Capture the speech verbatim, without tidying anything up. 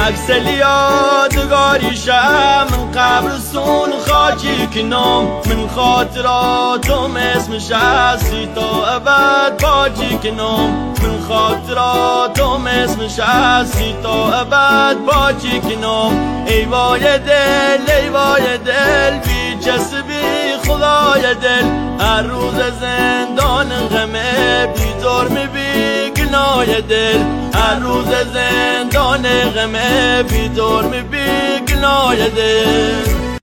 عکس یادگاریشم من قبرستون خاکی کنم، من خاطراتم اسمش هستی تا ابد باقی کنم، من خاطراتم اسمش هستی تا ابد باقی کنم. ای وای دل ای وای دل بی کسی بی خدای دل، هر روز زندان غمه بیدار می بی گناه دل، هر روز زندان غمه بیدار می بی گناه دل.